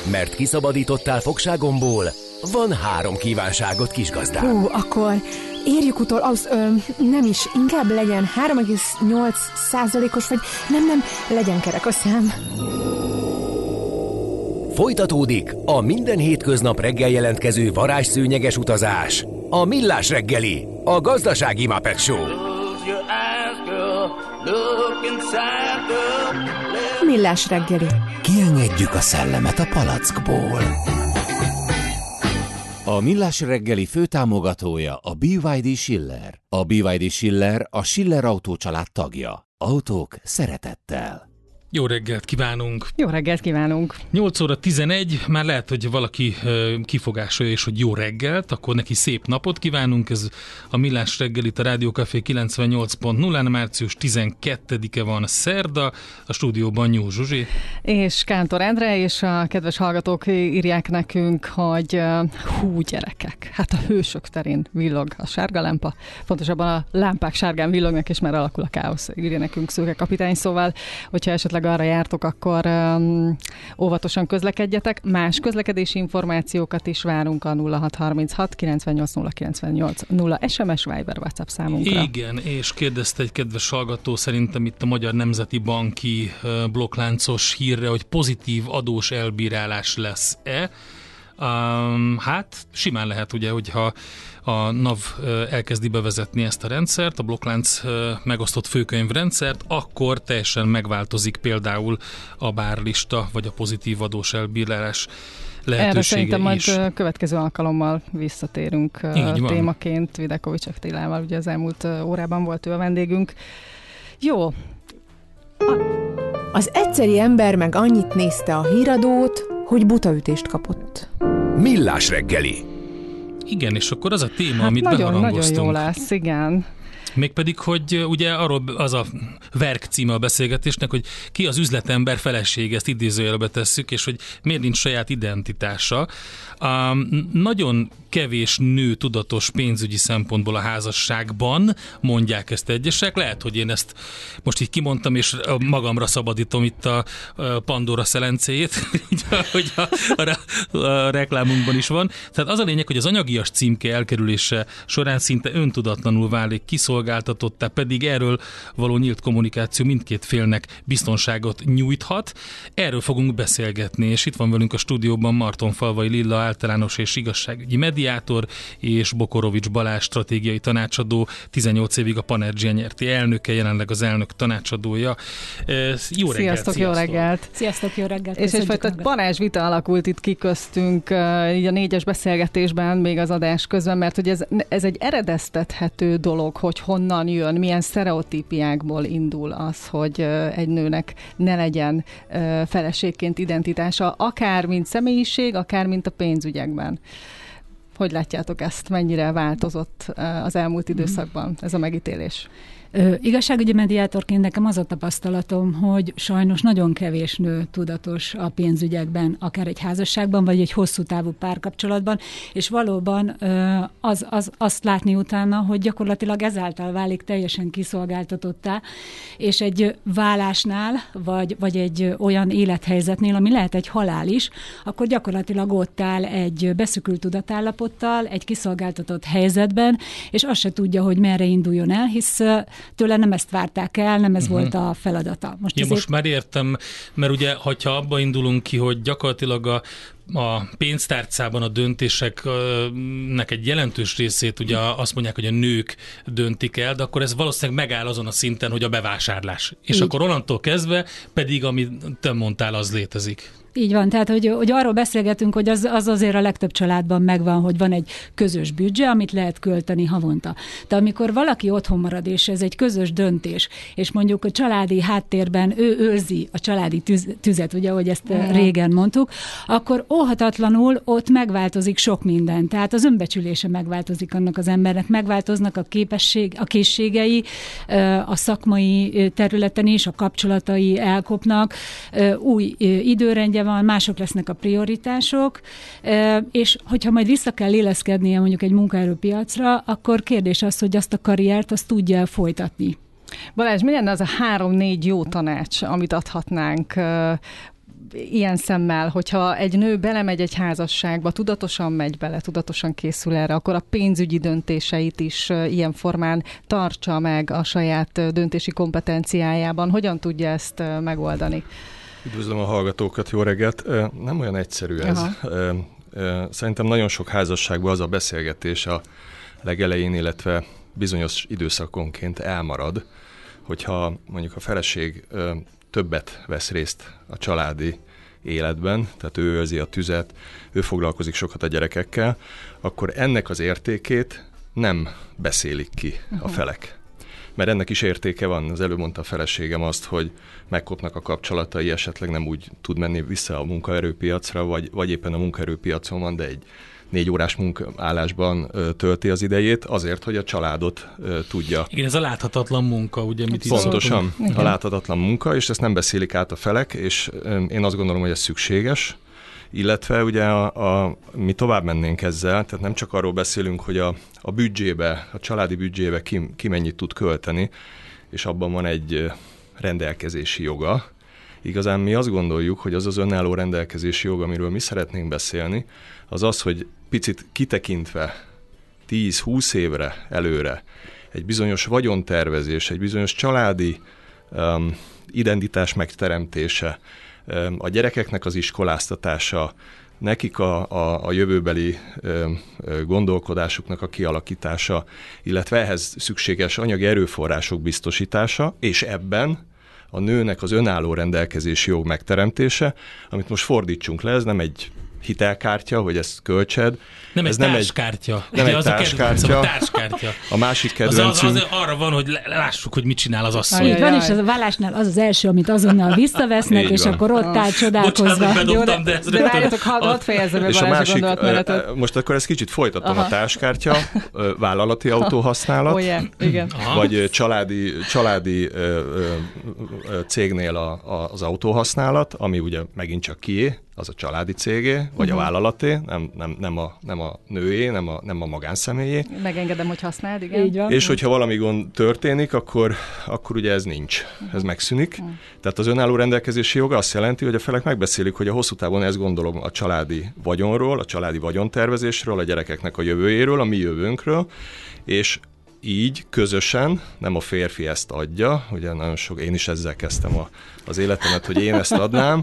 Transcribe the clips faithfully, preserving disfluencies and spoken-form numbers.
Mert kiszabadítottál fogságomból, van három kívánságot, kisgazdám. Hú, akkor érjük utol, az ö, nem is, inkább legyen három egész nyolc százalékos, vagy nem, nem, legyen kerek a szám. Folytatódik a minden hétköznap reggel jelentkező varázsszőnyeges utazás. A Millás reggeli, a gazdasági Muppet Show. Millás reggeli. Kiengedjük a szellemet a palackból. A Millás reggeli főtámogatója a bé vé dé Schiller. A bé vé dé Schiller a Schiller Autó család tagja. Autók szeretettel. Jó reggelt kívánunk! Jó reggelt kívánunk! nyolc óra tizenegy, már lehet, hogy valaki kifogásolja is, hogy jó reggelt, akkor neki szép napot kívánunk. Ez a Millás reggelit, a Rádió Café kilencvennyolc pont nullán, március tizenkettedike van, szerda, a stúdióban Nyúl Zsuzsi. És Kántor Endre, és a kedves hallgatók írják nekünk, hogy hú gyerekek, hát a hősök terén villog a sárga lámpa, pontosabban a lámpák sárgán villognak, és már alakul a káosz, írja nekünk Szőke kapitány, szóval, hogyha esetleg arra jártok, akkor um, óvatosan közlekedjetek. Más közlekedési információkat is várunk a nulla hat harminchat kilencvennyolc nulla kilencvennyolc nulla es em es, Viber, WhatsApp számunkra. Igen, és kérdezte egy kedves hallgató, szerintem itt a Magyar Nemzeti Banki uh, blokkláncos hírre, hogy pozitív adós elbírálás lesz-e. Um, hát simán lehet, ugye, hogyha a NAV elkezdi bevezetni ezt a rendszert, a blokklánc megosztott főkönyvrendszert, akkor teljesen megváltozik például a bárlista, vagy a pozitív adós elbírálás lehetősége. Erre szerintem majd is. Következő alkalommal visszatérünk témaként Videkovics Attilával, ugye az elmúlt órában volt ő a vendégünk. Jó. A... Az egyszeri ember meg annyit nézte a híradót, hogy butaütést kapott. Millás reggeli. Igen, és akkor az a téma, hát amit nagyon, beharangoztunk. Nagyon jó lesz, igen. Mégpedig, hogy ugye arról az a verk címe a beszélgetésnek, hogy ki az üzletember felesége, ezt idézőjelbe tesszük, és hogy miért nincs saját identitása. Um, nagyon kevés nő tudatos pénzügyi szempontból a házasságban, mondják ezt egyesek. Lehet, hogy én ezt most így kimondtam, és magamra szabadítom itt a Pandora szelencéjét, hogy a, a, a reklámunkban is van. Tehát az a lényeg, hogy az anyagias címke elkerülése során szinte öntudatlanul válik kiszolgáltatottá, pedig erről való nyílt kommunikáció mindkét félnek biztonságot nyújthat. Erről fogunk beszélgetni, és itt van velünk a stúdióban Martonfalvai Lilla általános és igazságügyi mediátor, és Bokorovics Balázs stratégiai tanácsadó, tizennyolc évig a Panergia nyerti elnöke, jelenleg az elnök tanácsadója. Jó reggelt! Sziasztok, jó reggelt! Sziasztok, jó reggelt! És egyfajta parázsvita alakult itt ki köztünk így a négyes beszélgetésben, még az adás közben, mert hogy ez, ez egy eredeztethető dolog, hogy honnan jön, milyen sztereotípiákból indul az, hogy egy nőnek ne legyen feleségként identitása, akár mint személyiség, akár mint a pénzügyekben. Hogy látjátok ezt? Mennyire változott az elmúlt időszakban ez a megítélés? Ö, igazságügyi mediátorként nekem az a tapasztalatom, hogy sajnos nagyon kevés nő tudatos a pénzügyekben, akár egy házasságban, vagy egy hosszú távú párkapcsolatban, és valóban ö, az, az, azt látni utána, hogy gyakorlatilag ezáltal válik teljesen kiszolgáltatottá, és egy válásnál, vagy, vagy egy olyan élethelyzetnél, ami lehet egy halál is, akkor gyakorlatilag ott áll egy beszűkült tudatállapottal, egy kiszolgáltatott helyzetben, és azt se tudja, hogy merre induljon el, hisz tőle nem ezt várták el, nem ez uh-huh. volt a feladata. Most, ja, ezért... most már értem, mert ugye, hogyha abba indulunk ki, hogy gyakorlatilag a a pénztárcában a döntéseknek egy jelentős részét ugye azt mondják, hogy a nők döntik el, de akkor ez valószínűleg megáll azon a szinten, hogy a bevásárlás. És így. Akkor onnantól kezdve pedig, amit te mondtál, az létezik. Így van, tehát hogy, hogy arról beszélgetünk, hogy az, az azért a legtöbb családban megvan, hogy van egy közös büdzse, amit lehet költeni havonta. De amikor valaki otthon marad, és ez egy közös döntés, és mondjuk a családi háttérben ő őrzi a családi tüz, tüzet, ugye, ahogy ezt mm. régen mondtuk, akkor óhatatlanul ott megváltozik sok minden. Tehát az önbecsülése megváltozik annak az embernek, megváltoznak a képesség, a készségei, a szakmai területen is, a kapcsolatai elkopnak, új időrendje van, mások lesznek a prioritások, és hogyha majd vissza kell éleszkednie mondjuk egy munkaerőpiacra, akkor kérdés az, hogy azt a karriert azt tudja folytatni. Balázs, mi lenne az a három-négy jó tanács, amit adhatnánk ilyen szemmel, hogyha egy nő belemegy egy házasságba, tudatosan megy bele, tudatosan készül erre, akkor a pénzügyi döntéseit is ilyen formán tartsa meg a saját döntési kompetenciájában. Hogyan tudja ezt megoldani? Üdvözlöm a hallgatókat, jó reggelt! Nem olyan egyszerű ez. Aha. Szerintem nagyon sok házasságban az a beszélgetés a legelején, illetve bizonyos időszakonként elmarad, hogyha mondjuk a feleség többet vesz részt a családi életben, tehát ő őrzi a tüzet, ő foglalkozik sokat a gyerekekkel, akkor ennek az értékét nem beszélik ki a felek. Mert ennek is értéke van. Az előbb mondta a feleségem azt, hogy megkopnak a kapcsolatai, esetleg nem úgy tud menni vissza a munkaerőpiacra, vagy, vagy éppen a munkaerőpiacon van, de egy négy órás munkaállásban ö, tölti az idejét, azért, hogy a családot ö, tudja. Igen, ez a láthatatlan munka, ugye? Mit Pontosan, a láthatatlan munka, és ezt nem beszélik át a felek, és ö, én azt gondolom, hogy ez szükséges, illetve ugye a, a, mi tovább mennénk ezzel, tehát nem csak arról beszélünk, hogy a, a büdzsébe, a családi büdzsébe ki, ki mennyit tud költeni, és abban van egy rendelkezési joga. Igazán mi azt gondoljuk, hogy az az önálló rendelkezési jog, amiről mi szeretnénk beszélni, az az, hogy picit kitekintve tíz-húsz évre előre egy bizonyos vagyontervezés, egy bizonyos családi um, identitás megteremtése, um, a gyerekeknek az iskoláztatása, nekik a, a, a jövőbeli um, gondolkodásuknak a kialakítása, illetve ehhez szükséges anyagi erőforrások biztosítása, és ebben a nőnek az önálló rendelkezési jog megteremtése, amit most fordítsunk le, ez nem egy hitelkártya, hogy ezt költsed. Nem ez egy nem társkártya. Egy, nem egy az társkártya. A társkártya. A másik kedvencünk. Az, az, az arra van, hogy lássuk, hogy mit csinál az asszony. Így van, és az a vállásnál az az első, amit azonnal visszavesznek, és van. Akkor ott áll csodálkozva. Bocsánat, bedobtam, de ez de várjatok, hadd fejezzem meg Balázs a gondolatmenetet. Most akkor ezt kicsit folytatom. Aha. A társkártya, vállalati autóhasználat, oh, yeah. Igen. vagy családi, családi ö, ö, ö, cégnél a, a, az autóhasználat, ami ugye megint csak kié, az a családi cégé, vagy uh-huh. a vállalaté, nem, nem, nem, a, nem a nőé, nem a, nem a magánszemélyé. Megengedem, hogy használd, igen. Így van. És hogyha valami gond történik, akkor, akkor ugye ez nincs, uh-huh. ez megszűnik. Uh-huh. Tehát az önálló rendelkezési joga azt jelenti, hogy a felek megbeszélik, hogy a hosszú távon ezt gondolom a családi vagyonról, a családi vagyontervezésről, a gyerekeknek a jövőjéről, a mi jövőnkről, és így közösen, nem a férfi ezt adja, ugye nagyon sok, én is ezzel kezdtem a, az életemet, hogy én ezt adnám,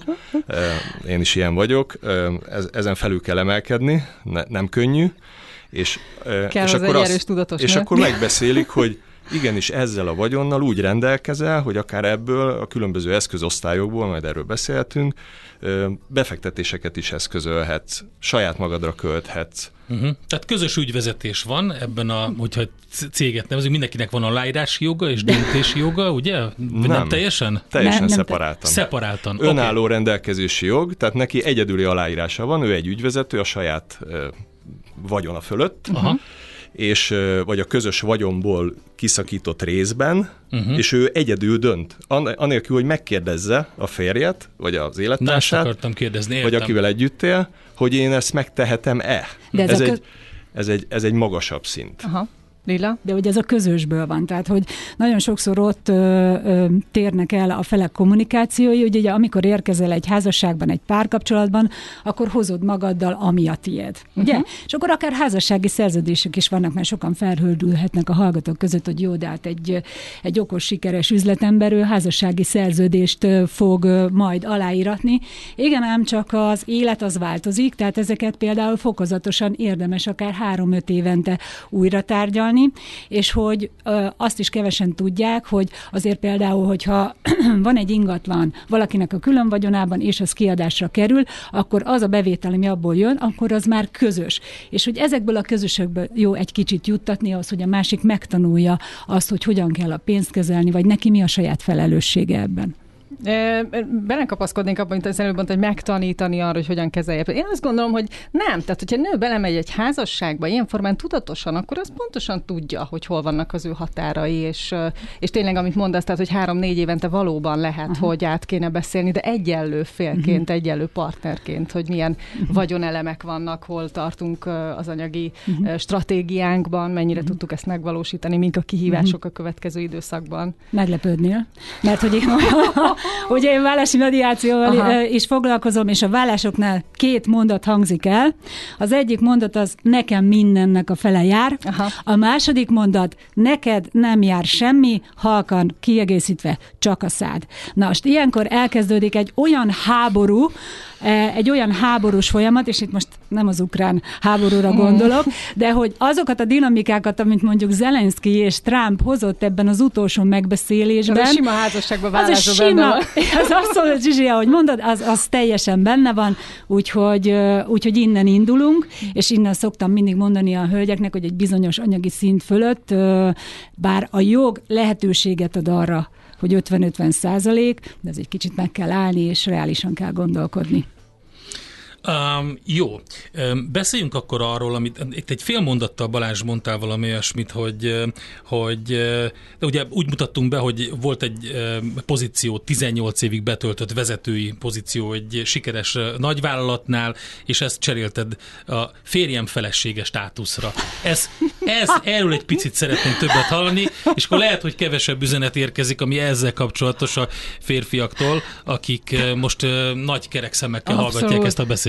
én is ilyen vagyok, ez, ezen felül kell emelkedni, ne, nem könnyű, és, kell és, akkor, azt, és nő. akkor megbeszélik, hogy igenis ezzel a vagyonnal úgy rendelkezel, hogy akár ebből a különböző eszközosztályokból, majd erről beszélhetünk, befektetéseket is eszközölhetsz, saját magadra költhetsz. Uh-huh. Tehát közös ügyvezetés van ebben a, hogyha céget nevezünk, mindenkinek van aláírási joga és döntési joga, ugye? Nem, nem teljesen? Teljesen nem, nem szeparáltan. Szeparáltan. Önálló okay. rendelkezési jog, tehát neki egyedüli aláírása van, ő egy ügyvezető a saját uh, vagyona fölött, uh-huh. és vagy a közös vagyonból kiszakított részben, uh-huh. és ő egyedül dönt. An- anélkül, hogy megkérdezze a férjet, vagy az élettársát, Na, akartam kérdezni, vagy akivel együtt él, hogy én ezt megtehetem-e. De ez, ez, egy, köz... ez, egy, ez egy magasabb szint. Aha. Lila? De hogy ez a közösből van, tehát hogy nagyon sokszor ott ö, ö, térnek el a felek kommunikációi, hogy ugye amikor érkezel egy házasságban, egy párkapcsolatban, akkor hozod magaddal, ami a tiéd, ugye? Uh-huh. És akkor akár házassági szerződések is vannak, mert sokan felhördülhetnek a hallgatók között, hogy jó, de hát egy, egy okos, sikeres üzletember, ő házassági szerződést fog majd aláíratni. Igen, ám csak az élet az változik, tehát ezeket például fokozatosan érdemes akár három-öt évente újra tárgyalni, és hogy ö, azt is kevesen tudják, hogy azért például, hogyha van egy ingatlan valakinek a külön vagyonában, és az kiadásra kerül, akkor az a bevétel, ami abból jön, akkor az már közös. És hogy ezekből a közösökből jó egy kicsit juttatni ahhoz, hogy a másik megtanulja azt, hogy hogyan kell a pénzt kezelni, vagy neki mi a saját felelőssége ebben. Belekapaszkodnék abban, mint az előbb mondta, hogy megtanítani arra, hogy hogyan kezelje. Én azt gondolom, hogy nem. Tehát, hogyha nő belemegy egy házasságba, ilyen formán tudatosan, akkor az pontosan tudja, hogy hol vannak az ő határai, és, és tényleg, amit mondasz, tehát, hogy három-négy évente valóban lehet, uh-huh. hogy át kéne beszélni, de egyenlő félként, uh-huh. egyenlő partnerként, hogy milyen uh-huh. vagyonelemek vannak, hol tartunk az anyagi uh-huh. stratégiánkban, mennyire uh-huh. tudtuk ezt megvalósítani, mink a kihívások uh-huh. a következő időszakban. Meglepődnél, mert hogy én Ugye én vállási mediációval Aha. is foglalkozom, és a vállásoknál két mondat hangzik el. Az egyik mondat az, nekem mindennek a fele jár. Aha. A második mondat, neked nem jár semmi, halkan kiegészítve csak a szád. Na most ilyenkor elkezdődik egy olyan háború, egy olyan háborús folyamat, és itt most nem az ukrán háborúra gondolok, de hogy azokat a dinamikákat, amit mondjuk Zelenszky és Trump hozott ebben az utolsó megbeszélésben. Az a sima házasságban vállásra az a sima, az abszolút, Zsizsi, ahogy mondod, az, az teljesen benne van, úgyhogy, úgyhogy innen indulunk, és innen szoktam mindig mondani a hölgyeknek, hogy egy bizonyos anyagi szint fölött, bár a jog lehetőséget ad arra, hogy ötven-ötven százalék, de ez egy kicsit meg kell állni, és reálisan kell gondolkodni. Um, jó, um, beszéljünk akkor arról, amit itt egy fél mondattal Balázs mondtál valami olyasmit, hogy, hogy de ugye úgy mutattunk be, hogy volt egy pozíció, tizennyolc évig betöltött vezetői pozíció egy sikeres nagyvállalatnál, és ezt cserélted a férjem felesége státuszra. Ez, ez, erről egy picit szeretném többet hallani, és akkor lehet, hogy kevesebb üzenet érkezik, ami ezzel kapcsolatos a férfiaktól, akik most nagy kerek szemekkel Abszolút. hallgatják ezt a beszélgetést.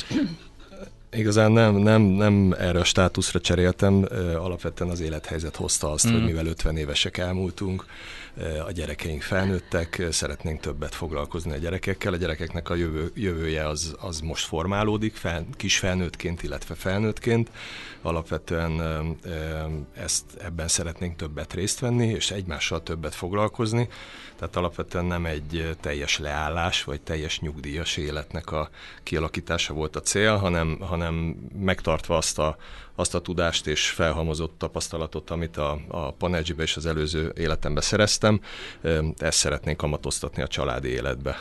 Igazán nem, nem, nem erre a státuszra cseréltem, alapvetően az élethelyzet hozta azt, mm. hogy mivel ötven évesek elmúltunk, a gyerekeink felnőttek, szeretnénk többet foglalkozni a gyerekekkel, a gyerekeknek a jövő, jövője az, az most formálódik, fel, kis felnőttként, illetve felnőttként, alapvetően ezt, ebben szeretnénk többet részt venni, és egymással többet foglalkozni, tehát alapvetően nem egy teljes leállás, vagy teljes nyugdíjas életnek a kialakítása volt a cél, hanem, hanem megtartva azt a, azt a tudást és felhalmozott tapasztalatot, amit a, a Panergy-be és az előző életemben szereztem, ezt szeretnénk kamatoztatni a családi életbe.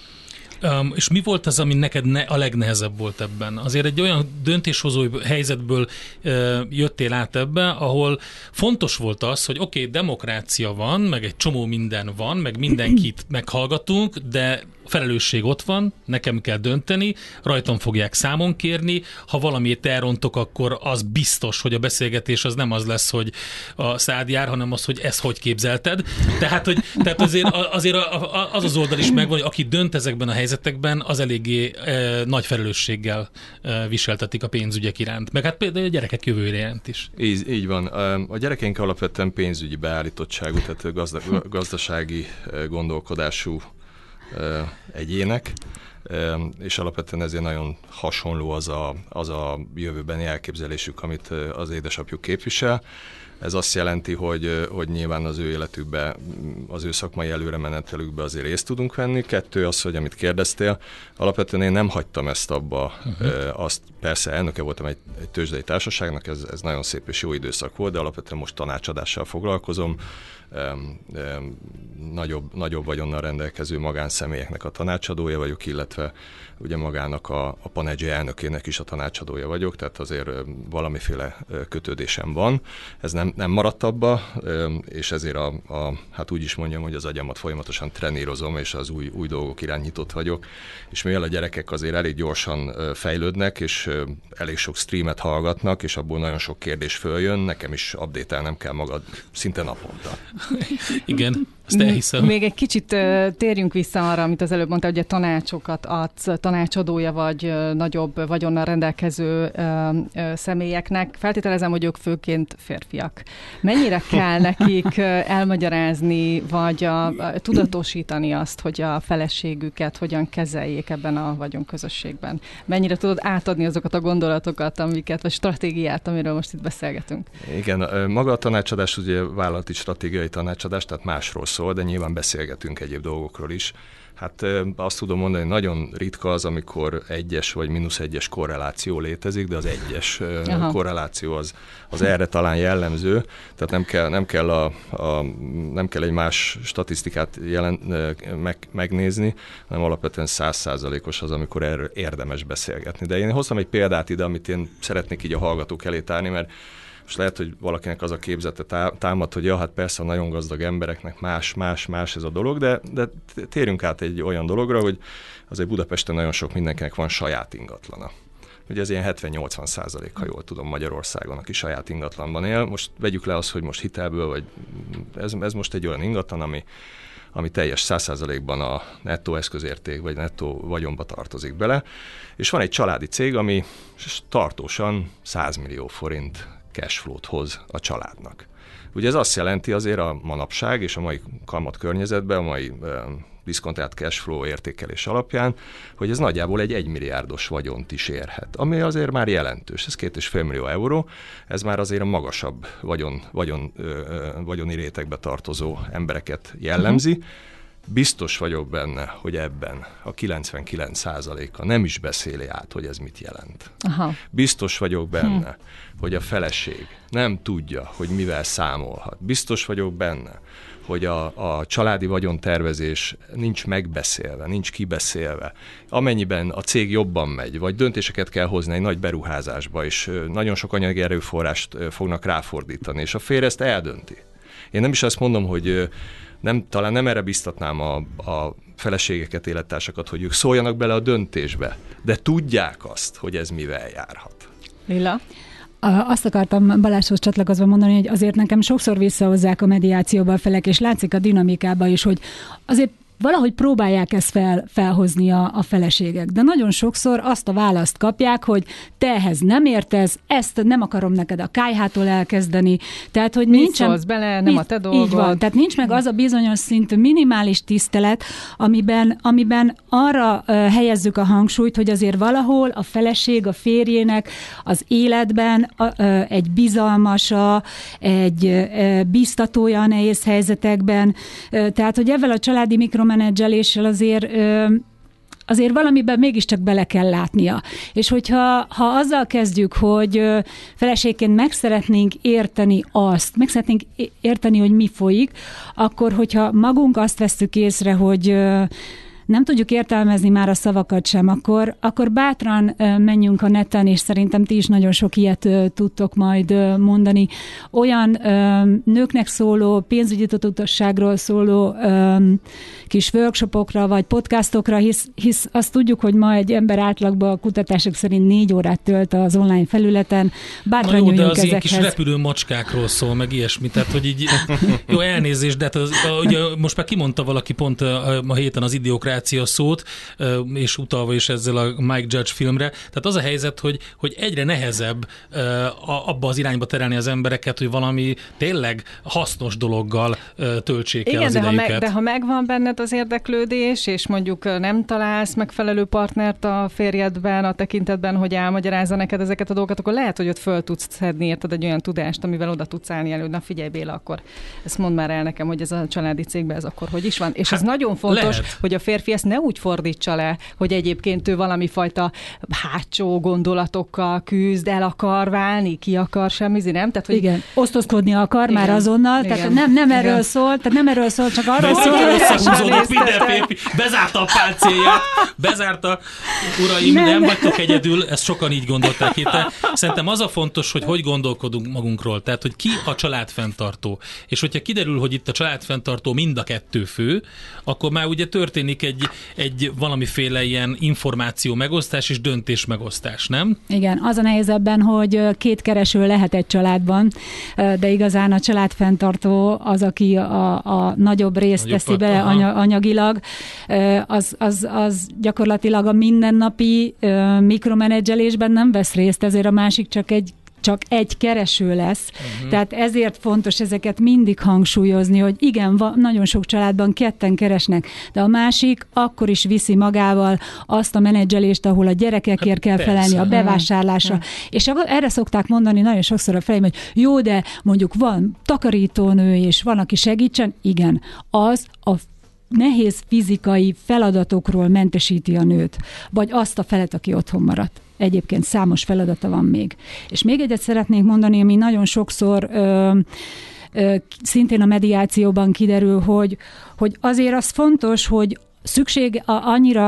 Um, és mi volt az, ami neked ne, a legnehezebb volt ebben? Azért egy olyan döntéshozói helyzetből uh, jöttél át ebbe, ahol fontos volt az, hogy oké, okay, demokrácia van, meg egy csomó minden van, meg mindenkit meghallgatunk, de felelősség ott van, nekem kell dönteni, rajtam fogják számon kérni, ha valamit elrontok, akkor az biztos, hogy a beszélgetés az nem az lesz, hogy a szád jár, hanem az, hogy ezt hogy képzelted. Tehát, hogy, tehát azért, azért az az oldal is megvan, hogy aki dönt ezekben a helyzetekben, az eléggé e, nagy felelősséggel e, viseltetik a pénzügyek iránt, meg hát például a gyerekek jövőre iránt is. Így, így van. A gyerekeink alapvetően pénzügyi beállítottságú, tehát gazda, gazdasági gondolkodású egyének, és alapvetően ezért nagyon hasonló az a, az a jövőbeni elképzelésük, amit az édesapjuk képvisel. Ez azt jelenti, hogy, hogy nyilván az ő életükbe, az ő szakmai előremenetelükbe azért részt tudunk venni. Kettő az, hogy amit kérdeztél, alapvetően én nem hagytam ezt abba. Uh-huh. Azt persze elnöke voltam egy, egy tőzsdei társaságnak, ez, ez nagyon szép és jó időszak volt, de alapvetően most tanácsadással foglalkozom. Um, um, nagyobb, nagyobb vagyonnal rendelkező magánszemélyeknek a tanácsadója vagyok, illetve ugye magának a, a Panergy elnökének is a tanácsadója vagyok, tehát azért um, valamiféle uh, kötődésem van. Ez nem, nem maradt abba, um, és ezért a, a, hát úgy is mondjam, hogy az agyamat folyamatosan trenírozom, és az új, új dolgok iránt nyitott vagyok, és mivel a gyerekek azért elég gyorsan uh, fejlődnek, és uh, elég sok streamet hallgatnak, és abból nagyon sok kérdés följön, nekem is update-elnem kell magad szinte naponta. Igen, ezt elhiszem. Még egy kicsit uh, térjünk vissza arra, amit az előbb mondtál, hogy a tanácsokat adsz, tanácsadója vagy uh, nagyobb vagyonnal rendelkező uh, uh, személyeknek. Feltételezem, hogy ők főként férfiak. Mennyire kell nekik uh, elmagyarázni, vagy a, a, tudatosítani azt, hogy a feleségüket hogyan kezeljék ebben a vagyonközösségben? Mennyire tudod átadni azokat a gondolatokat, amiket, vagy stratégiát, amiről most itt beszélgetünk? Igen, maga a tanácsadás ugye vállalati stratégiai tanácsadás, tehát másról szól, de nyilván beszélgetünk egyéb dolgokról is. Hát azt tudom mondani, hogy nagyon ritka az, amikor egyes vagy mínusz egyes korreláció létezik, de az egyes Aha. korreláció az, az erre talán jellemző, tehát nem kell, nem kell, a, a, nem kell egy más statisztikát jelen, meg, megnézni, hanem alapvetően száz százalékos az, amikor erről érdemes beszélgetni. De én hoztam egy példát ide, amit én szeretnék így a hallgatók elé tárni, mert most lehet, hogy valakinek az a képzete támad, hogy ja, hát persze a nagyon gazdag embereknek más, más, más ez a dolog, de, de térjünk át egy olyan dologra, hogy azért Budapesten nagyon sok mindenkinek van saját ingatlana. Ugye ez ilyen hetven-nyolcvan százalék, ha jól tudom, Magyarországon, aki saját ingatlanban él. Most vegyük le azt, hogy most hitelből, vagy ez, ez most egy olyan ingatlan, ami ami teljes száz százalékban a nettó eszközérték vagy nettó vagyonba tartozik bele, és van egy családi cég, ami tartósan száz millió forint cashflow-t hoz a családnak. Ugye ez azt jelenti azért a manapság és a mai kamat környezetben, a mai diszkontált cashflow értékelés alapján, hogy ez nagyjából egy egymilliárdos vagyont is érhet, ami azért már jelentős. Ez két és fél millió euró, ez már azért a magasabb vagyon, vagyon, ö, vagyoni rétegbe tartozó embereket jellemzi. Uh-huh. Biztos vagyok benne, hogy ebben a kilencvenkilenc százaléka nem is beszéli át, hogy ez mit jelent. Aha. Biztos vagyok benne, hm. hogy a feleség nem tudja, hogy mivel számolhat. Biztos vagyok benne, hogy a, a családi vagyontervezés nincs megbeszélve, nincs kibeszélve. Amennyiben a cég jobban megy, vagy döntéseket kell hozni egy nagy beruházásba, és nagyon sok anyagi erőforrást fognak ráfordítani, és a férj ezt eldönti. Én nem is azt mondom, hogy nem, talán nem erre biztatnám a, a feleségeket, élettársakat, hogy ők szóljanak bele a döntésbe, de tudják azt, hogy ez mivel járhat. Lilla? Azt akartam Balázshoz csatlakozva mondani, hogy azért nekem sokszor visszahozzák a mediációba a felek, és látszik a dinamikában is, hogy azért valahogy próbálják ezt fel, felhozni a, a feleségek, de nagyon sokszor azt a választ kapják, hogy te ehhez nem értesz, ezt nem akarom neked a kályhától elkezdeni, tehát hogy nincs szólsz bele, nem a te dolgod. Így van, tehát nincs meg az a bizonyos szintű minimális tisztelet, amiben, amiben arra uh, helyezzük a hangsúlyt, hogy azért valahol a feleség a férjének az életben uh, uh, egy bizalmasa, egy uh, biztatója a nehéz helyzetekben, uh, tehát hogy ezzel a családi mikro menedzseléssel azért, azért valamiben mégiscsak bele kell látnia. És hogyha ha azzal kezdjük, hogy feleségként meg szeretnénk érteni azt, meg szeretnénk érteni, hogy mi folyik, akkor hogyha magunk azt vesszük észre, hogy nem tudjuk értelmezni már a szavakat sem, akkor, akkor bátran menjünk a neten, és szerintem ti is nagyon sok ilyet tudtok majd mondani. Olyan nőknek szóló, pénzügyi tudatosságról szóló kis workshopokra, vagy podcastokra, hisz, hisz azt tudjuk, hogy ma egy ember átlagban a kutatások szerint négy órát tölt az online felületen. Bátran nyúljunk ezekhez. De az ilyen kis repülő macskákról szól, meg ilyesmi, tehát hogy így, jó elnézést, de hát az, ugye most már kimondta valaki pont a, a héten az idiokrácia szót, és utalva is ezzel a Mike Judge filmre. Tehát az a helyzet, hogy, hogy egyre nehezebb abba az irányba terelni az embereket, hogy valami tényleg hasznos dologgal töltsék el. Igen, az de idejüket. Ha meg, de ha megvan benned az érdeklődés, és mondjuk nem találsz megfelelő partnert a férjedben, a tekintetben, hogy elmagyarázza neked ezeket a dolgokat, akkor lehet, hogy ott föl tudsz szedni, érted, egy olyan tudást, amivel oda tudsz állni elő. Na figyelj Béla, akkor ezt mondd már el nekem, hogy ez a családi cégben ez akkor hogy is van. És hát, ez nagyon fontos, lehet. Hogy a férfi ezt ne úgy fordítsa le, hogy egyébként ő valami fajta hátsó gondolatokkal küzd, el akar válni, ki akar semmizni, nem? Tehát, hogy... Igen, osztozkodni akar igen. már azonnal, igen. tehát nem, nem erről igen. szól, tehát nem erről szól, csak arról szól, hogy összehúzódott minden férfi, bezárta a pálcéját, bezárta, uraim, nem, nem vagytok egyedül, ezt sokan így gondolták itt. Szerintem az a fontos, hogy hogy gondolkodunk magunkról, tehát, hogy ki a családfenntartó. És hogyha kiderül, hogy itt a családfenntartó mind a kettő fő, akkor már ugye történik egy, egy valamiféle ilyen információ megosztás és döntés megosztás, nem? Igen, az a nehéz ebben, hogy két kereső lehet egy családban, de igazán a családfenntartó az, aki a, a nagyobb részt nagyobb teszi be anyagilag, az, az, az gyakorlatilag a mindennapi mikromenedzselésben nem vesz részt, ezért a másik csak egy csak egy kereső lesz. Uh-huh. Tehát ezért fontos ezeket mindig hangsúlyozni, hogy igen, va, nagyon sok családban ketten keresnek, de a másik akkor is viszi magával azt a menedzselést, ahol a gyerekekért hát kell persze. felelni, a bevásárlásra. Uh-huh. És erre szokták mondani nagyon sokszor a fejém, hogy jó, de mondjuk van takarítónő, és van, aki segítsen. Igen, az a nehéz fizikai feladatokról mentesíti a nőt, vagy azt a felet, aki otthon maradt. Egyébként számos feladata van még. És még egyet szeretnék mondani, ami nagyon sokszor ö, ö, szintén a mediációban kiderül, hogy, hogy azért az fontos, hogy szükség a, annyira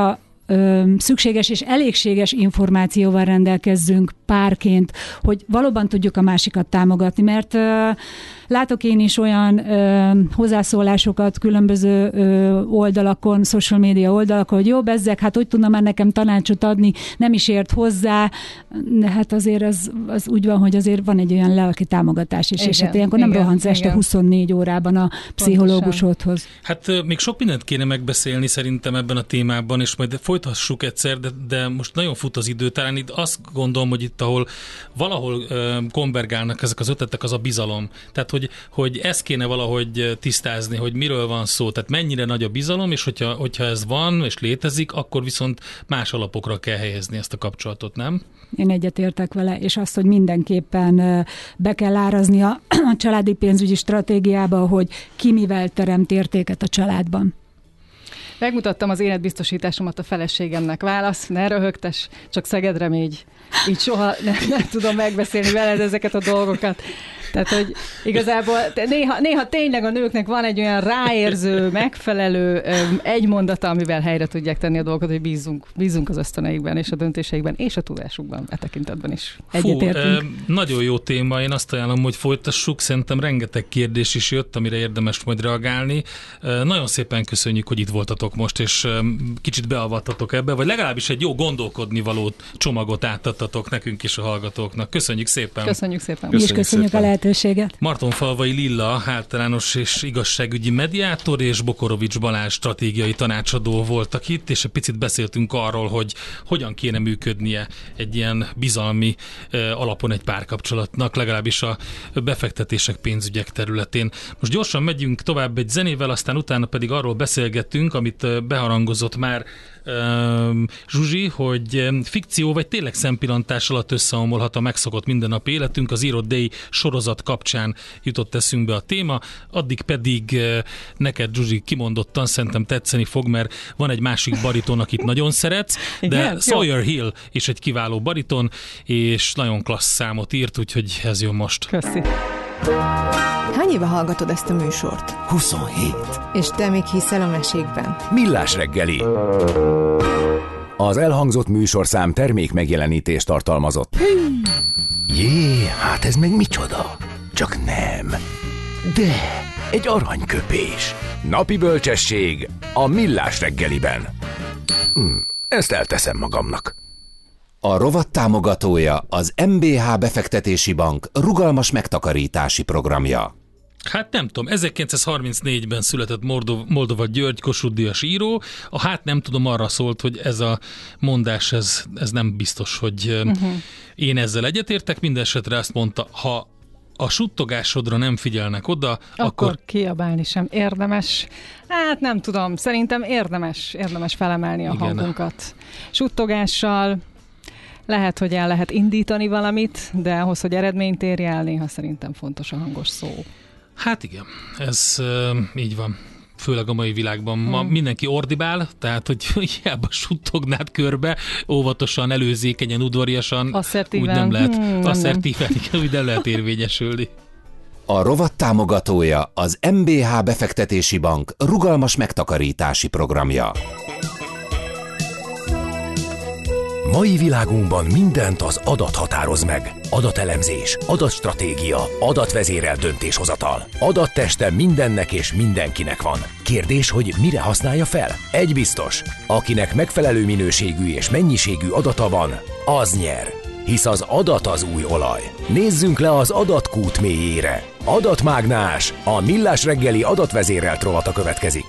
ö, szükséges és elégséges információval rendelkezzünk párként, hogy valóban tudjuk a másikat támogatni, mert ö, látok én is olyan ö, hozzászólásokat különböző ö, oldalakon, social media oldalakon, hogy jó, bezzeg, hát úgy tudna már nekem tanácsot adni, nem is ért hozzá, de hát azért az, az úgy van, hogy azért van egy olyan lelki támogatás is, igen, és hát ilyenkor nem igen, rohansz este igen. huszonnégy órában a pszichológusodhoz. Hát még sok mindent kéne megbeszélni szerintem ebben a témában, és majd folytassuk egyszer, de, de most nagyon fut az idő. Talán itt azt gondolom, hogy itt, ahol valahol uh, konvergálnak ezek az ötletek, az a bizalom. Tehát, hogy, hogy ezt kéne valahogy tisztázni, hogy miről van szó, tehát mennyire nagy a bizalom, és hogyha, hogyha ez van, és létezik, akkor viszont más alapokra kell helyezni ezt a kapcsolatot, nem? Én egyetértek vele, és azt, hogy mindenképpen be kell árazni a, a családi pénzügyi stratégiába, hogy ki mivel teremt értéket a családban. Megmutattam az életbiztosításomat a feleségemnek. Válasz, ne röhögtes, csak Szegedre így, így soha nem, nem tudom megbeszélni veled ezeket a dolgokat. Tehát, hogy igazából néha, néha tényleg a nőknek van egy olyan ráérző, megfelelő egy mondata, amivel helyre tudják tenni a dolgokat, hogy bízzunk, bízzunk az ösztöneikben, és a döntéseikben, és a tudásukban, e tekintetben is egyetértünk. Fú, nagyon jó téma, én azt ajánlom, hogy folytassuk, szerintem rengeteg kérdés is jött, amire érdemes majd reagálni. Nagyon szépen köszönjük, hogy itt voltatok most, és kicsit beavattatok ebbe, vagy legalábbis egy jó gondolkodni való csomagot átadtatok nekünk és a hallgatóknak. Köszönjük szépen! Köszönjük szépen! Mi is köszönjük szépen a lehetőséget! Martonfalvai Lilla, általános és igazságügyi mediátor, és Bokorovics Balázs stratégiai tanácsadó voltak itt, és egy picit beszéltünk arról, hogy hogyan kéne működnie egy ilyen bizalmi uh, alapon egy párkapcsolatnak, legalábbis a befektetések, pénzügyek területén. Most gyorsan megyünk tovább egy zenével, aztán utána pedig arról beszélgettünk, amit uh, beharangozott már Uh, Zsuzsi, hogy fikció vagy tényleg szempillantás alatt összeomolhat a megszokott mindennapi életünk. Az Zero Day sorozat kapcsán jutott eszünkbe a téma, addig pedig uh, neked, Zsuzsi, kimondottan szerintem tetszeni fog, mert van egy másik bariton, akit nagyon szeretsz, de igen, Sawyer jó. Hill is egy kiváló bariton, és nagyon klassz számot írt, úgyhogy ez jön most. Köszi. Hány éve hallgatod ezt a műsort? huszonhét. És te még hiszel a mesékben? Millás reggeli. Az elhangzott műsorszám termék megjelenítést tartalmazott. Jé, hát ez meg micsoda? Csak nem. De egy aranyköpés. Napi bölcsesség a Millás reggeliben. Hm, ezt elteszem magamnak. A rovat támogatója az em bé há Befektetési Bank rugalmas megtakarítási programja. Hát nem tudom, ezerkilencszázharmincnégyben született Moldova, Moldova György, Kossuth Díjas író. A hát nem tudom arra szólt, hogy ez a mondás, ez, ez nem biztos, hogy uh-huh. én ezzel egyetértek. Mindenesetre azt mondta, ha a suttogásodra nem figyelnek oda, akkor... akkor kiabálni sem érdemes. Hát nem tudom, szerintem érdemes, érdemes felemelni a igen. hangunkat. Suttogással lehet, hogy el lehet indítani valamit, de ahhoz, hogy eredményt érj el, néha szerintem fontos a hangos szó. Hát igen, ez uh, így van. Főleg a mai világban. Ma hmm. mindenki ordibál, tehát, hogy hiába suttognád körbe, óvatosan, előzékenyen, udvariasan, úgy nem lehet. Hmm, asszertíven, úgy nem lehet érvényesülni. A rovat támogatója az em bé há Befektetési Bank rugalmas megtakarítási programja. Mai világunkban mindent az adat határoz meg. Adatelemzés, adatstratégia, adatvezérelt döntéshozatal. Adatteste mindennek és mindenkinek van. Kérdés, hogy mire használja fel? Egy biztos, akinek megfelelő minőségű és mennyiségű adata van, az nyer. Hisz az adat az új olaj. Nézzünk le az adatkút mélyére. Adatmágnás, a Millás reggeli adatvezérelt rovata következik.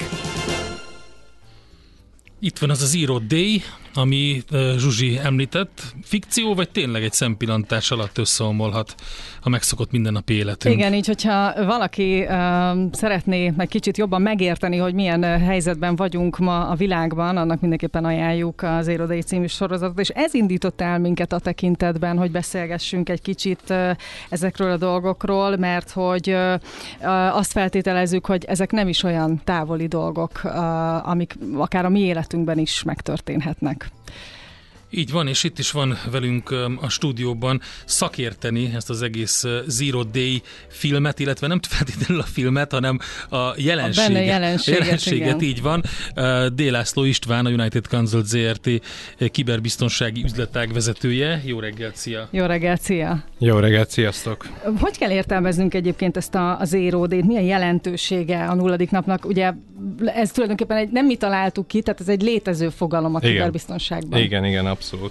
Itt van az a Zero Day, ami uh, Zsuzsi említett. Fikció, vagy tényleg egy szempillantás alatt összeomolhat a megszokott mindennapi életünk? Igen, így, hogyha valaki uh, szeretné egy kicsit jobban megérteni, hogy milyen uh, helyzetben vagyunk ma a világban, annak mindenképpen ajánljuk a Zero Day című sorozatot, és ez indított el minket a tekintetben, hogy beszélgessünk egy kicsit uh, ezekről a dolgokról, mert hogy uh, uh, azt feltételezzük, hogy ezek nem is olyan távoli dolgok, uh, amik akár a mi életünkben is megtörténhetnek. Így van, és itt is van velünk a stúdióban szakérteni ezt az egész Zero Day filmet, illetve nem feltétlenül a filmet, hanem a jelenséget. A benne jelenséget, a jelenséget így van. D. László István, a United Consult zé er té kiberbiztonsági üzletág vezetője. Jó reggelt, szia! Jó reggelt, szia! Jó reggelt, sziasztok! Hogy kell értelmeznünk egyébként ezt a, a Zero Day-t? Mi a jelentősége a nulladik napnak? Ugye ez tulajdonképpen egy, nem mi találtuk ki, tehát ez egy létező fogalom a igen. kiberbiztonságban. Igen, igen, abszolút.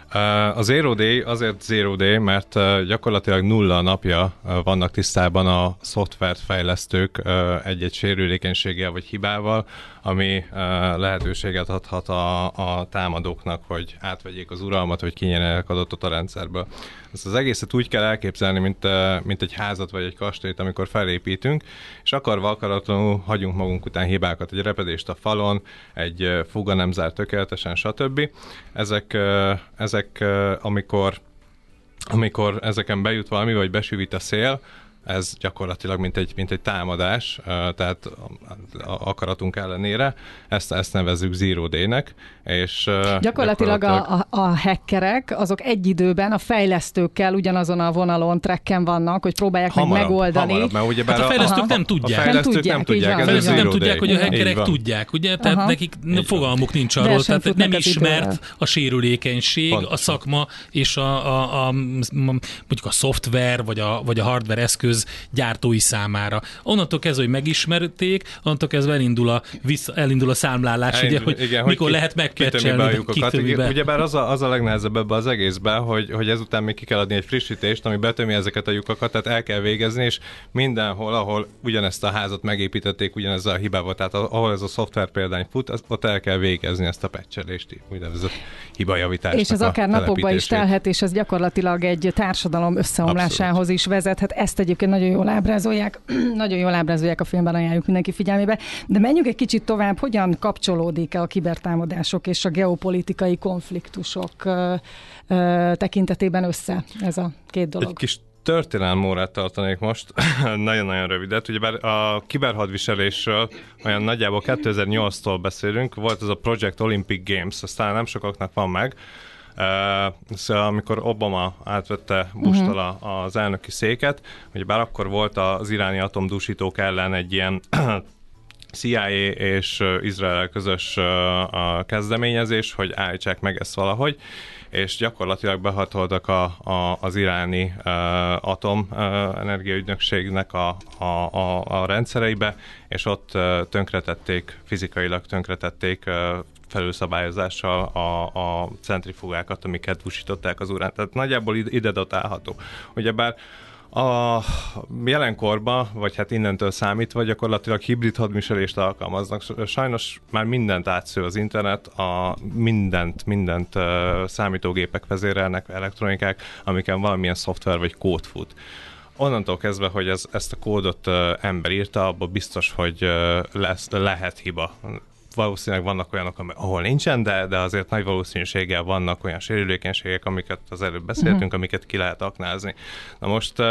A Zero Day azért Zero Day, mert gyakorlatilag nulla napja vannak tisztában a szoftverfejlesztők egy-egy sérülékenységgel vagy hibával, ami lehetőséget adhat a, a támadóknak, hogy átvegyék az uralmat, vagy kinyerjenek adatot a rendszerből. Ezt az egészet úgy kell elképzelni, mint, mint egy házat vagy egy kastélyt, amikor felépítünk, és akarva akaratlanul hagyunk magunk után hibákat, egy repedést a falon, egy fuga nem zár tökéletesen, stb. Ezek, ezek amikor, amikor ezeken bejut valami, vagy besűvít a szél, ez gyakorlatilag mint egy, mint egy támadás, tehát akaratunk ellenére, ezt, ezt nevezzük Zero Day-nek. És gyakorlatilag, gyakorlatilag a, a, a hackerek, azok egy időben a fejlesztőkkel ugyanazon a vonalon, trekken vannak, hogy próbálják hamarabb, meg megoldani. Hamarabb, mert ugye hát a fejlesztők a, nem tudják. A fejlesztők nem tudják, nem tudják, ez a fejlesztők nem tudják, hogy a hackerek így tudják, ugye? Tehát aha. nekik így fogalmuk nincs arról, Versen tehát nem ismert idővel. a sérülékenység, Pontosan. a szakma és a, a, a, mondjuk a szoftver, vagy a, vagy a hardware eszköz gyártói számára. Onnantól kezdve, hogy megismerték, onnantól kezdve elindul a, vissza, elindul a számlálás, elindul, ugye, hogy igen, mikor hogy lehet megpecselni, kitömi. Ugyebár az a, az a legnehezebb ebben az egészben, hogy, hogy ezután még ki kell adni egy frissítést, ami betömi ezeket a lyukakat, tehát el kell végezni, és mindenhol, ahol ugyanezt a házat megépítették, ugyanezzel a hibával, tehát ahol ez a szoftver példány fut, az, ott el kell végezni ezt a patchelést, úgynevezett hibajavítást. És ez akár napokba is telhet, és ez gyakorlatilag egy társadalom összeomlásához Abszolút. is vezethet. Ezt egyébként nagyon jól ábrázolják, nagyon jól ábrázolják a filmben, ajánljuk mindenki figyelmébe. De menjünk egy kicsit tovább, hogyan kapcsolódik a kibertámadások és a geopolitikai konfliktusok ö, ö, tekintetében össze ez a két dolog? Egy kis történelmórát tartanék most, nagyon-nagyon rövidet. Ugyebár a kiberhadviselésről olyan nagyjából kétezer-nyolctól beszélünk, volt ez a Project Olympic Games, aztán nem sokaknak van meg. Uh, szóval amikor Obama átvette Bush-tól uh-huh. az elnöki széket, ugyebár akkor volt az iráni atomdúsítók ellen egy ilyen C I A és Izrael közös uh, kezdeményezés, hogy állítsák meg ezt valahogy, és gyakorlatilag behatoltak a, a, az iráni uh, atom uh, energiaügynökségnek a, a, a, a rendszereibe, és ott uh, tönkretették, fizikailag tönkretették uh, felülszabályozással a, a centrifugákat, amiket dúsították az uránt. Tehát nagyjából ide datálható. Ugyebár a jelenkorban, vagy hát innentől számítva gyakorlatilag hibrid hadviselést alkalmaznak. Sajnos már mindent átsző az internet, a mindent, mindent uh, számítógépek vezérelnek, elektronikák, amiken valamilyen szoftver vagy kód fut. Onnantól kezdve, hogy ez, ezt a kódot uh, ember írta, abban biztos, hogy uh, lesz, lehet hiba. Valószínűleg vannak olyanok, ahol nincsen, de, de azért nagy valószínűséggel vannak olyan sérülékenységek, amiket az előbb beszéltünk, uh-huh. amiket ki lehet aknázni. Na most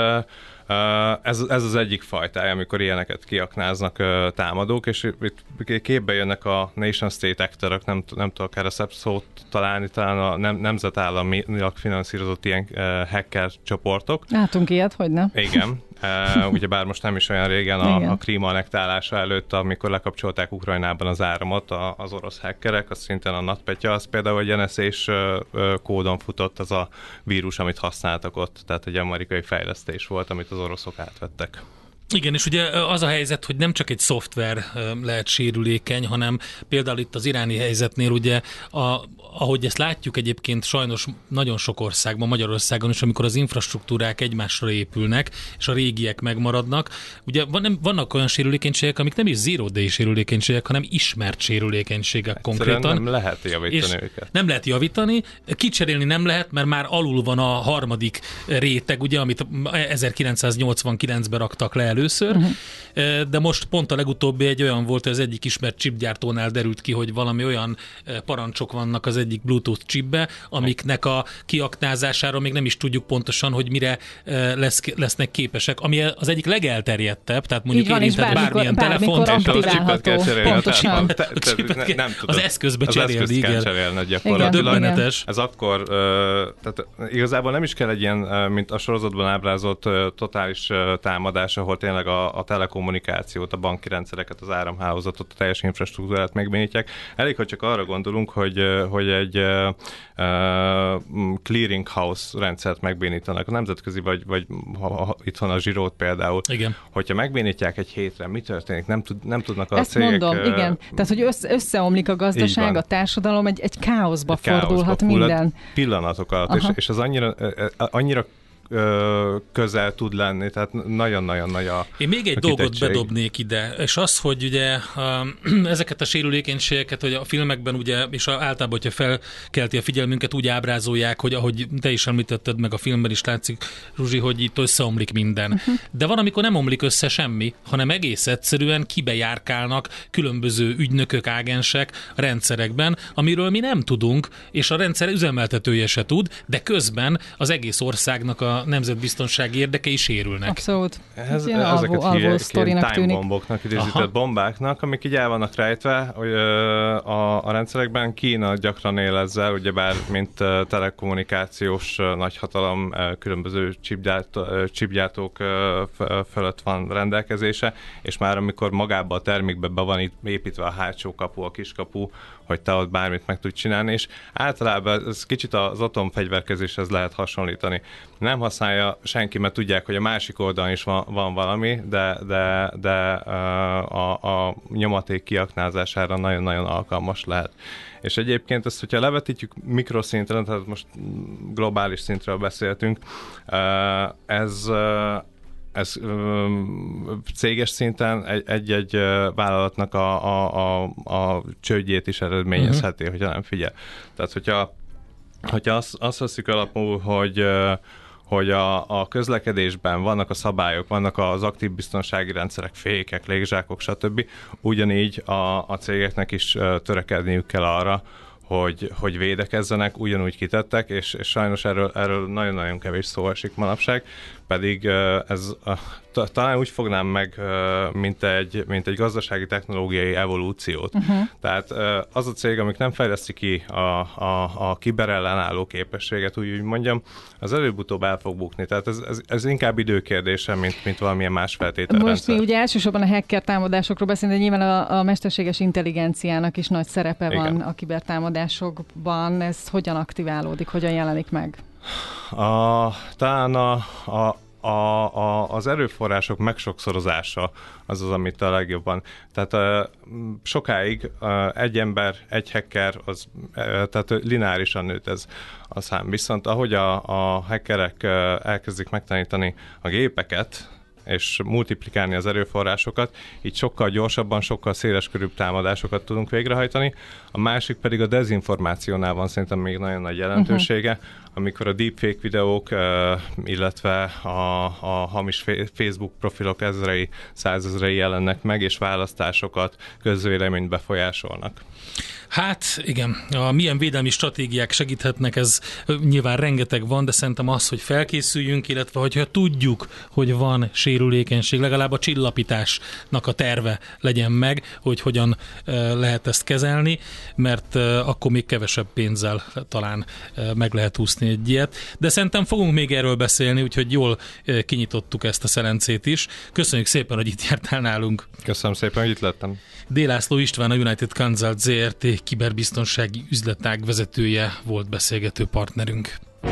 ez, ez az egyik fajtája, amikor ilyeneket kiaknáznak támadók, és itt képbe jönnek a nation state actorok, nem, nem tudok erre szebb szót találni, talán a nem, nemzetállamilag finanszírozott ilyen hacker csoportok. Látunk ilyet, hogy nem? Igen. Uh, ugyebár most nem is olyan régen a, a Krím annektálása előtt, amikor lekapcsolták Ukrajnában az áramot a, az orosz hackerek, az szintén a NotPetya, az például egy en es és kódon futott az a vírus, amit használtak ott, tehát egy amerikai fejlesztés volt, amit az oroszok átvettek. Igen, és ugye az a helyzet, hogy nem csak egy szoftver lehet sérülékeny, hanem például itt az iráni helyzetnél ugye, a, ahogy ezt látjuk egyébként sajnos nagyon sok országban, Magyarországon is, amikor az infrastruktúrák egymásra épülnek, és a régiek megmaradnak, ugye van, nem, vannak olyan sérülékenységek, amik nem is zero day sérülékenységek, hanem ismert sérülékenységek Egyszerűen konkrétan. nem lehet javítani őket. Nem lehet javítani, kicserélni nem lehet, mert már alul van a harmadik réteg, ugye, amit ezerkilencszáznyolcvankilencben raktak le először, uh-huh. de most pont a legutóbbi egy olyan volt, hogy az egyik ismert chipgyártónál derült ki, hogy valami olyan parancsok vannak az egyik Bluetooth chipbe, amiknek a kiaknázására még nem is tudjuk pontosan, hogy mire lesz, lesznek képesek, ami az egyik legelterjedtebb, tehát mondjuk van, érintett bármilyen telefont. Pontosan. Az eszközbe cserélni, igen. Cserélni gyakorlatilag. Igen. Ez akkor, tehát igazából nem is kell egy ilyen, mint a sorozatban ábrázolt totális támadás, ahol tényleg a, a telekommunikációt, a banki rendszereket, az áramhálózatot, a teljes infrastruktúrát megbénítják. Elég, hogy csak arra gondolunk, hogy, hogy egy uh, clearing house rendszert megbénítanak, a nemzetközi, vagy, vagy ha, ha, itthon a zsirót például. Igen. Hogyha megbénítják egy hétre, mi történik? Nem, tud, nem tudnak a Ezt cégek... mondom, uh, igen. Tehát, hogy össze, összeomlik a gazdaság, a társadalom, egy, egy káoszba egy fordulhat minden. Pillanatok alatt, és, és az annyira, annyira közel tud lenni, tehát nagyon-nagyon nagy a Én még egy a dolgot kitettség. bedobnék ide, és az, hogy ugye a, ezeket a sérülékenységeket, hogy a filmekben ugye, és általában, hogyha felkelti a figyelmünket, úgy ábrázolják, hogy ahogy te is említetted, meg a filmben is látszik, Zsuzsi, hogy itt összeomlik minden. Uh-huh. De van, amikor nem omlik össze semmi, hanem egész egyszerűen kibejárkálnak különböző ügynökök, ágensek a rendszerekben, amiről mi nem tudunk, és a rendszer üzemeltetője se tud, de közben az egész országnak a nemzetbiztonsági érdekei sérülnek. Abszolút. Ez, ezeket hívják time bomboknak, idézített bombáknak, amik így el vannak rejtve, hogy a, a rendszerekben Kína gyakran él ezzel, ugyebár mint telekommunikációs nagyhatalom különböző chipgyártók fölött van rendelkezése, és már amikor magába a termékbe be van építve a hátsó kapu, a kiskapu, hogy te ott bármit meg tudj csinálni, és általában ez kicsit az atomfegyverkezéshez lehet hasonlítani. Nem használja senki, mert tudják, hogy a másik oldalon is van, van valami, de, de, de a, a nyomaték kiaknázására nagyon-nagyon alkalmas lehet. És egyébként ezt, hogyha levetítjük mikroszintre, tehát most globális szintről beszéltünk, ez... Ez ö, céges szinten egy-egy vállalatnak a, a, a, a csődjét is eredményezheti, uh-huh. hogyha nem figyel. Tehát, hogyha, hogyha azt, azt veszik alapul, hogy, hogy a, a közlekedésben vannak a szabályok, vannak az aktív biztonsági rendszerek, fékek, légzsákok, stb. Ugyanígy a, a cégeknek is törekedniük kell arra, hogy, hogy védekezzenek, ugyanúgy kitettek, és, és sajnos erről, erről nagyon-nagyon kevés szó esik manapság, pedig ez talán úgy fognám meg, mint egy, mint egy gazdasági technológiai evolúciót. Uh-huh. Tehát az a cég, amik nem fejleszti ki a, a, a kiberellenálló képességet, úgy, úgy mondjam, az előbb-utóbb el fog bukni. Tehát ez, ez, ez inkább időkérdése, mint, mint valamilyen más feltételrendszer. Most mi ugye elsősorban a hacker támadásokról beszélünk, de nyilván a, a mesterséges intelligenciának is nagy szerepe Igen. van a kibertámadásokban. Ez hogyan aktiválódik, hogyan jelenik meg? A, talán a, a, a, a, az erőforrások megsokszorozása az az, amit a legjobban. Tehát uh, sokáig uh, egy ember, egy hacker, az, uh, tehát lineárisan nőtt ez a szám. Viszont ahogy a, a hackerek uh, elkezdik megtanítani a gépeket, és multiplikálni az erőforrásokat, így sokkal gyorsabban, sokkal széleskörűbb támadásokat tudunk végrehajtani. A másik pedig a dezinformációnál van szerintem még nagyon nagy jelentősége, uh-huh. amikor a deepfake videók, illetve a, a hamis Facebook profilok ezrei, százezrei jelennek meg, és választásokat, közvéleményt befolyásolnak. Hát igen, a milyen védelmi stratégiák segíthetnek, ez nyilván rengeteg van, de szerintem az, hogy felkészüljünk, illetve hogyha tudjuk, hogy van sérülékenység, legalább a csillapításnak a terve legyen meg, hogy hogyan lehet ezt kezelni, mert akkor még kevesebb pénzzel talán meg lehet úszni egy ilyet. De szerintem fogunk még erről beszélni, úgyhogy jól kinyitottuk ezt a szelencét is. Köszönjük szépen, hogy itt jártál nálunk. Köszönöm szépen, hogy itt lettem. D. László István, a United Consult zé er té kiberbiztonsági üzletág vezetője volt beszélgető partnerünk.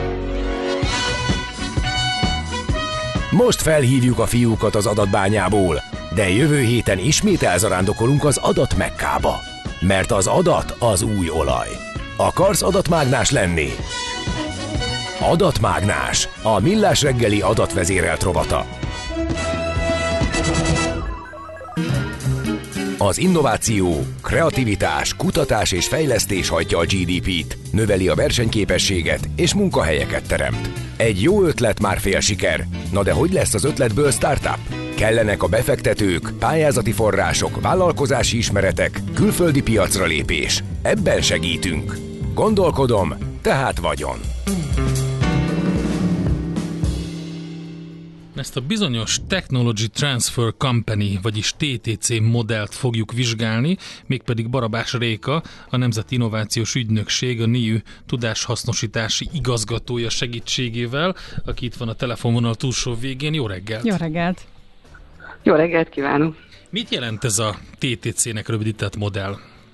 Most felhívjuk a fiúkat az adatbányából, de jövő héten ismét elzarándokolunk az adat Mekkába. Mert az adat az új olaj. Akarsz adatmágnás lenni? Adatmágnás, a Millás reggeli adatvezérelt rovata. Az innováció, kreativitás, kutatás és fejlesztés hajtja a gé dé pét, növeli a versenyképességet és munkahelyeket teremt. Egy jó ötlet már fél siker. Na de hogy lesz az ötletből startup? Kellenek a befektetők, pályázati források, vállalkozási ismeretek, külföldi piacra lépés. Ebben segítünk. Gondolkodom, tehát vagyon. Ezt a bizonyos Technology Transfer Company, vagyis té té cé modellt fogjuk vizsgálni, mégpedig Barabás Réka, a Nemzeti Innovációs Ügynökség, a NIÜ tudáshasznosítási igazgatója segítségével, aki itt van a telefonvonal túlsó végén. Jó reggelt! Jó reggelt! Jó reggelt kívánok! Mit jelent ez a té té cének rövidített modell?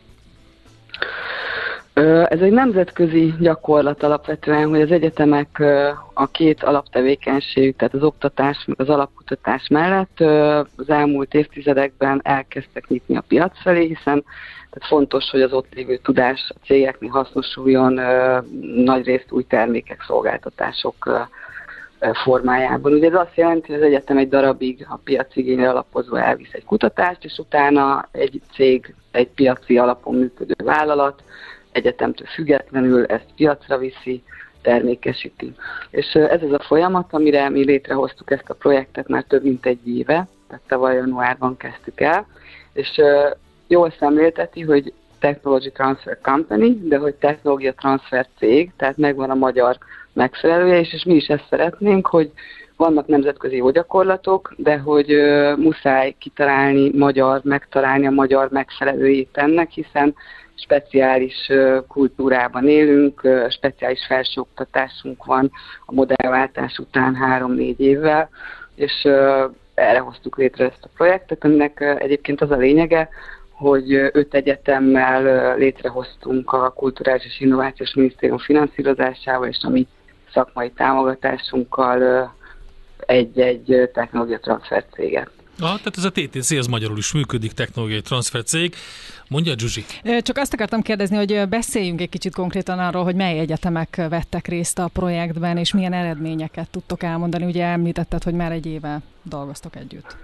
Ez egy nemzetközi gyakorlat alapvetően, hogy az egyetemek a két alaptevékenység, tehát az oktatás, meg az alapkutatás mellett az elmúlt évtizedekben elkezdtek nyitni a piac felé, hiszen tehát fontos, hogy az ott lévő tudás a cégeknél hasznosuljon nagyrészt új termékek, szolgáltatások formájában. Ugye ez azt jelenti, hogy az egyetem egy darabig a piaci igényre alapozva elvisz egy kutatást, és utána egy cég, egy piaci alapon működő vállalat egyetemtől függetlenül ezt piacra viszi, termékesíti. És ez az a folyamat, amire mi létrehoztuk ezt a projektet már több mint egy éve, tehát tavaly januárban kezdtük el, és jól szemlélteti, hogy Technology Transfer Company, de hogy technológia transfer cég, tehát megvan a magyar megfelelője, és, és mi is ezt szeretnénk, hogy vannak nemzetközi jó gyakorlatok, de hogy uh, muszáj kitalálni magyar, megtalálni a magyar megfelelőjét ennek, hiszen speciális uh, kultúrában élünk, uh, speciális felsőoktatásunk van a modellváltás után három-négy évvel, és uh, erre hoztuk létre ezt a projektet, aminek uh, egyébként az a lényege, hogy öt egyetemmel uh, létrehoztunk a Kulturális és Innovációs Minisztérium finanszírozásával, és a mi szakmai támogatásunkkal uh, egy-egy technológia transfer céget. Ah, tehát ez a té té cé, ez magyarul is működik, technológiai transfer cég. Mondja, Zsuzsi. Csak azt akartam kérdezni, hogy beszéljünk egy kicsit konkrétan arról, hogy mely egyetemek vettek részt a projektben, és milyen eredményeket tudtok elmondani. Ugye említetted, hogy már egy éve dolgoztok együtt.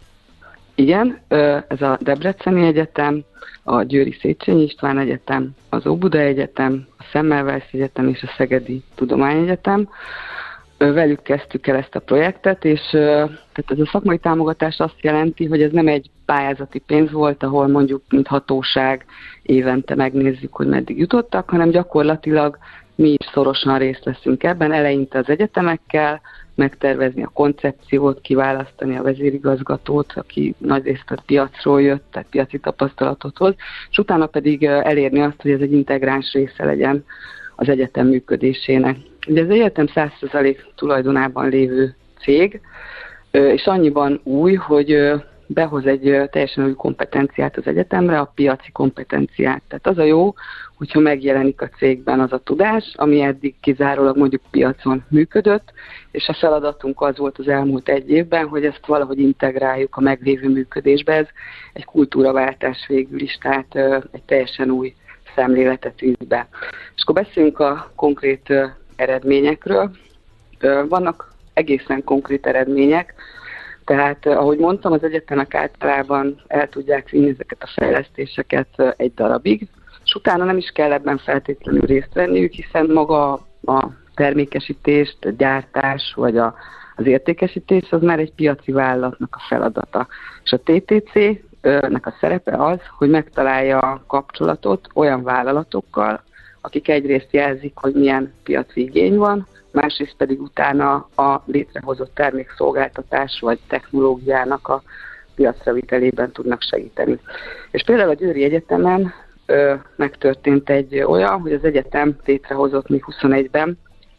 Igen, ez a Debreceni Egyetem, a Győri Széchenyi István Egyetem, az Óbuda Egyetem, a Semmelweis Egyetem és a Szegedi Tudományegyetem. Velük kezdtük el ezt a projektet, és tehát ez a szakmai támogatás azt jelenti, hogy ez nem egy pályázati pénz volt, ahol mondjuk mint hatóság évente megnézzük, hogy meddig jutottak, hanem gyakorlatilag mi is szorosan részt veszünk ebben, eleinte az egyetemekkel, megtervezni a koncepciót, kiválasztani a vezérigazgatót, aki nagyrészt a piacról jött, tehát piaci tapasztalatot hoz, és utána pedig elérni azt, hogy ez egy integráns része legyen az egyetem működésének. Ugye az egyetem száz százalék tulajdonában lévő cég, és annyiban új, hogy behoz egy teljesen új kompetenciát az egyetemre, a piaci kompetenciát. Tehát az a jó, hogyha megjelenik a cégben az a tudás, ami eddig kizárólag mondjuk piacon működött, és a feladatunk az volt az elmúlt egy évben, hogy ezt valahogy integráljuk a meglévő működésbe. Ez egy kultúraváltás végül is, tehát egy teljesen új szemléletet visz be. És akkor beszélünk a konkrét eredményekről. Vannak egészen konkrét eredmények, tehát ahogy mondtam, az egyetemek általában el tudják vinni ezeket a fejlesztéseket egy darabig, és utána nem is kell ebben feltétlenül részt venniük, hiszen maga a termékesítést, a gyártás vagy a, az értékesítés az már egy piaci vállalatnak a feladata. És a té té cé-nek a szerepe az, hogy megtalálja a kapcsolatot olyan vállalatokkal, akik egyrészt jelzik, hogy milyen piaci igény van, másrészt pedig utána a létrehozott termékszolgáltatás vagy technológiának a piacra vitelében tudnak segíteni. És például a Győri Egyetemen ö, megtörtént egy olyan, hogy az egyetem létrehozott még huszonegyben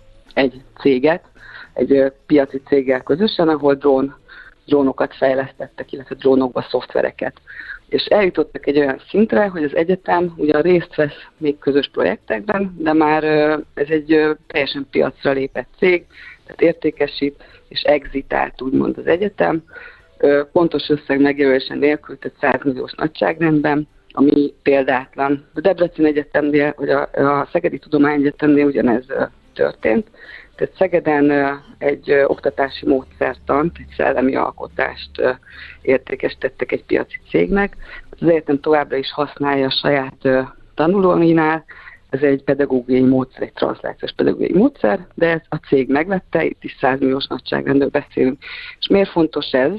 egy céget, egy ö, piaci céggel közösen, ahol drón, drónokat fejlesztettek, illetve drónokba szoftvereket. És eljutottak egy olyan szintre, hogy az egyetem ugyan részt vesz még közös projektekben, de már ez egy teljesen piacra lépett cég, tehát értékesít és exitált úgymond az egyetem. Pontos összeg megjelölése nélkül, tehát száz milliós nagyságrendben, ami példátlan. A Debrecen Egyetemnél, vagy a, a Szegedi Tudományegyetemnél ugyanez történt. Tehát Szegeden egy oktatási módszertant, egy szellemi alkotást értékesítettek egy piaci cégnek. Az egyetem továbbra is használja a saját tanulóinál, ez egy pedagógiai módszer, egy transzlációs pedagógiai módszer, de ez a cég megvette, itt is száz milliós nagyságrendről beszélünk. És miért fontos ez?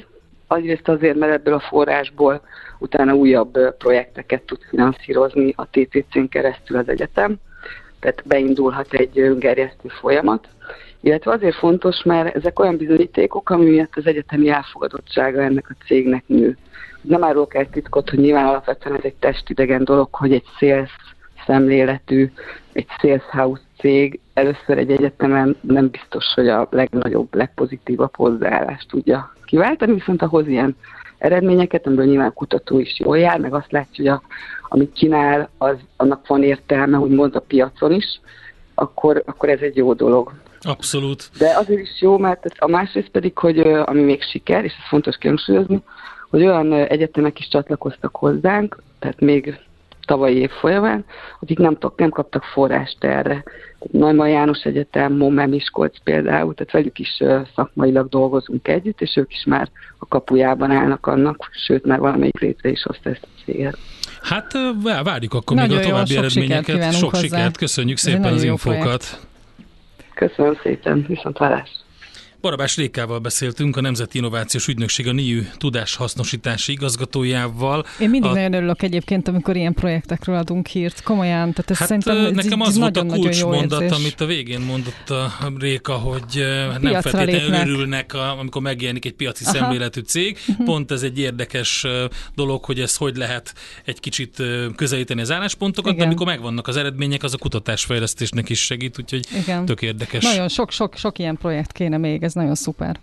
Egyrészt azért, mert ebből a forrásból utána újabb projekteket tud finanszírozni a té té cén keresztül az egyetem, tehát beindulhat egy öngerjesztő folyamat. Illetve azért fontos, mert ezek olyan bizonyítékok, ami miatt az egyetemi elfogadottsága ennek a cégnek nő. Nem árulok el titkot, hogy nyilván alapvetően ez egy testidegen dolog, hogy egy sales szemléletű, egy sales house cég először egy egyetemen nem biztos, hogy a legnagyobb, legpozitívabb hozzáállást tudja kiváltani, viszont ahhoz ilyen eredményeket, amiből nyilván a kutató is jól jár, meg azt látja, hogy a, amit csinál, az, annak van értelme, úgymond a piacon is, akkor, akkor ez egy jó dolog. Abszolút. De azért is jó, mert a másrészt pedig, hogy ami még siker, és ez fontos kihangsúlyozni, hogy olyan egyetemek is csatlakoztak hozzánk, tehát még tavalyi év folyamán, akik nem, nem kaptak forrást erre. Neumann János Egyetem, MOME, Miskolc például, tehát velük is szakmailag dolgozunk együtt, és ők is már a kapujában állnak annak, sőt már valamelyik létre is hozta ezt a céget. Hát várjuk akkor Nagyon még a további jó, sok eredményeket. Sikert sok hozzá. sikert, köszönjük szépen az infókat. Projekt. Köszönöm szépen, viszontlátásra. Barabás Rékával beszéltünk, a Nemzeti Innovációs Ügynökség, a NIU tudáshasznosítási igazgatójával. Én mindig a... nagyon örülök egyébként, amikor ilyen projektekről adunk hírt. Komolyan, tehát ez hát szerintem ez nekem az volt a kulcsmondat, amit a végén mondott a Réka, hogy nem feltétlenül örülnek, amikor megjelenik egy piaci Aha. szemléletű cég. Uh-huh. Pont ez egy érdekes dolog, hogy ez hogy lehet egy kicsit közelíteni az álláspontokat, de amikor megvannak az eredmények, az a kutatásfejlesztésnek is segít, úgyhogy Igen. tök érdekes. Nagyon sok-sok sok ilyen projekt kéne még, ez nagyon szuper.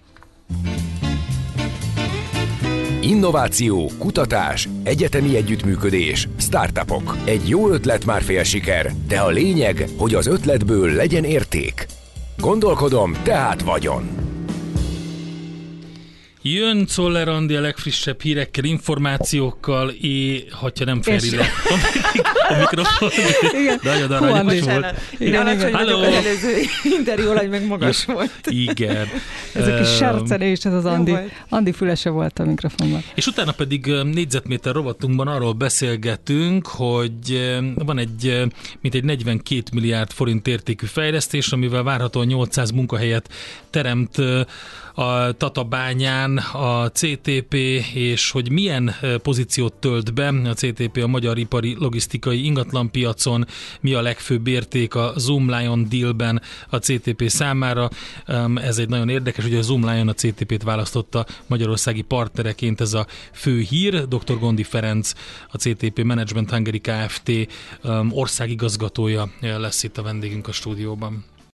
Innováció, kutatás, egyetemi együttműködés, startupok. Egy jó ötlet már fél siker, de a lényeg, hogy az ötletből legyen érték. Gondolkodom, tehát vagyon. Jön Czoller Andi a legfrissebb hírekkel, információkkal, és ha nem feri le a mikrofon. Nagyon aranyos volt. Igen, alacsony vagyok, az előző interjú alany meg magas volt. Igen. Ez a kis sercelés, ez az Andi. Andi fülese volt a mikrofonban. És utána pedig négyzetméter rovatunkban arról beszélgetünk, hogy van egy mint egy negyvenkét milliárd forint értékű fejlesztés, amivel várhatóan nyolcszáz munkahelyet teremt a Tatabányán a cé té pé, és hogy milyen pozíciót tölt be a cé té pé a magyar ipari logisztikai ingatlanpiacon, mi a legfőbb érték a Zoomlion dealben a cé té pé számára. Ez egy nagyon érdekes, hogy a Zoomlion a cé té pét választotta magyarországi partnereként, ez a fő hír. doktor Gondi Ferenc, a cé té pé Management Hungary Kft. Országigazgatója lesz itt a vendégünk a stúdióban.